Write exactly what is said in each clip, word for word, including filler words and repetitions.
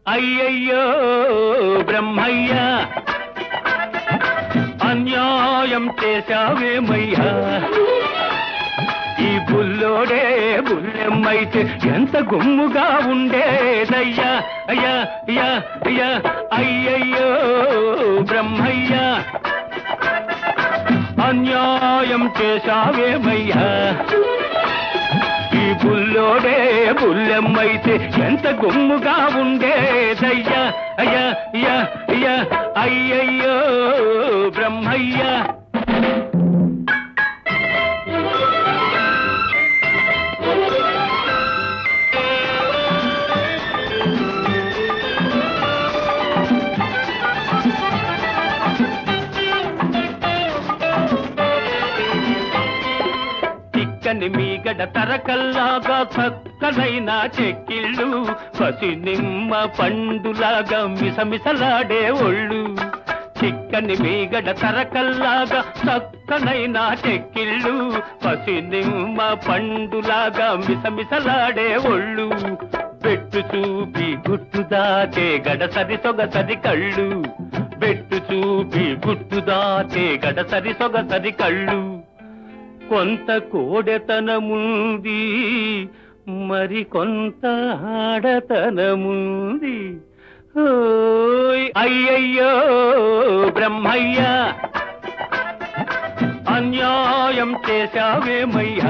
అయ్యయ్యో బ్రహ్మయ్య అన్యాయం చేశావేమయ్యా ఈ బుల్లోడే బుల్లెమ్మైతే ఎంత గుమ్ముగా ఉండేదయ్యా అయ్యా అయ్యా అయ్యా అయ్యయ్యో బ్రహ్మయ్య అన్యాయం చేశావేమయ్యా ఈ బుల్లోడే బుల్లెమ్మైతే ఎంత గుమ్ముగా ఉండేదయ్యా అయ్యా అయ్యా అయ్యా అయ్యయ్యో బ్రహ్మయ్య చిక్కని మీగడ తరకల్లాగా చక్కనైన చెక్కిళ్ళు పసి నిమ్మ పండులాగా మిసమిసలాడే ఒళ్ళు చిక్కని మీగడ తరకల్లాగా చక్కనైన చెక్కిళ్ళు పసి నిమ్మ పండులాగా మిసమిసలాడే ఒళ్ళు బెట్టు చూపి గుట్టు దాచే గడసరి సొగసరి కళ్ళు బెట్టు చూపి గుట్టు దాచే గడసరి సొగసరి కళ్ళు కొంత కోడెతనముంది మరి కొంత ఆడతనముంది అయ్యయ్యో బ్రహ్మయ్య అన్యాయం చేశావేమయ్యా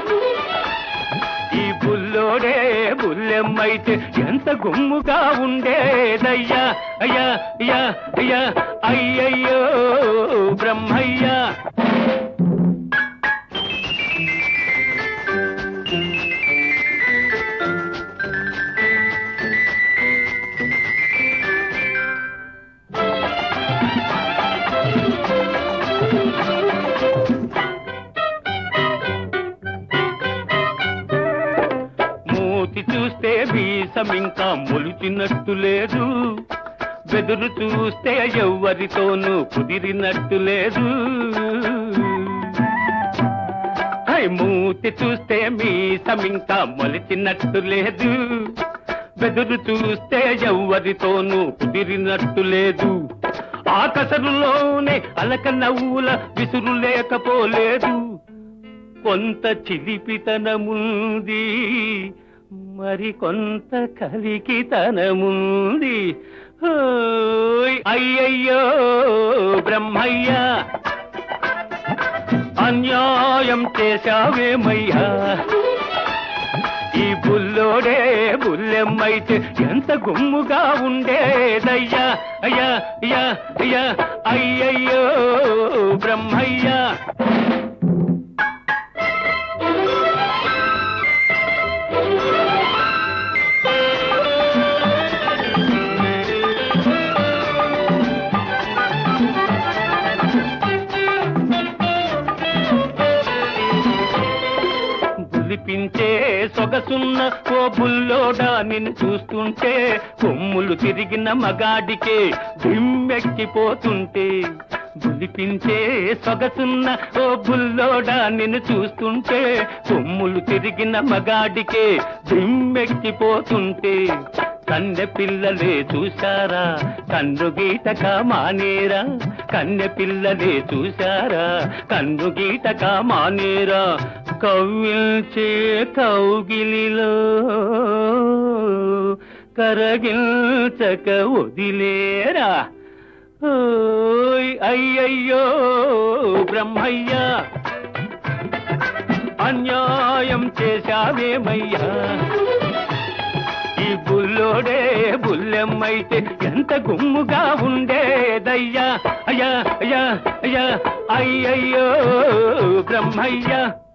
ఈ బుల్లోడే బుల్లెమ్మైతే ఎంత గుమ్ముగా ఉండేదయ్యా అయ్యా అయ్యా అయ్యా అయ్యయ్యో బ్రహ్మయ్య చూస్తే వీసం ఇంకా మొలిచినట్టు లేదు బెదురు చూస్తే ఎవ్వరితోనూ కుదిరినట్టు లేదు మూతి చూస్తే మీసం ఇంకా మొలిచినట్టు లేదు బెదురు చూస్తే ఎవ్వరితోనూ కుదిరినట్టు లేదు ఆకసరులోనే అలక నవ్వుల విసురు లేకపోలేదు కొంత చిలిపితనముంది మరి కొంత కలికితనముంది అయ్యయ్యో బ్రహ్మయ్య అన్యాయం చేశావేమయ్యా ఈ బుల్లోడే బుల్లెమ్మైతే ఎంత గుమ్ముగా ఉండేదయ్యా అయ్యా అయ్యా అయ్యా అయ్యయ్యో బ్రహ్మయ్య పించే సొగసున్న ఓ బుల్లోడా నిన్ను చూస్తుంటే కొమ్ములు తిరిగిన మగాడికే దిమ్మెక్కిపోతుంటే బులిపించే సొగసున్న ఓ బుల్లోడా నిన్ను చూస్తుంటే కొమ్ములు తిరిగిన మగాడికే దిమ్మెక్కిపోతుంటే కన్నె పిల్లలే చూశారా కన్ను గీటక మానేరా కన్నె పిల్లలే చూశారా కన్ను గీటక మానేరా కవ్విల్చే కౌగిలిలో కరగిల్చక వదిలేరా అయ్యయ్యో బ్రహ్మయ్య అన్యాయం చేశావేమయ్యా ఈ బుల్లోడే బుల్లెమ్మైతే ఎంత గుమ్ముగా ఉండేదయ్యా అయ్యా అయ్యా అయ్యా అయ్యయ్యో బ్రహ్మయ్య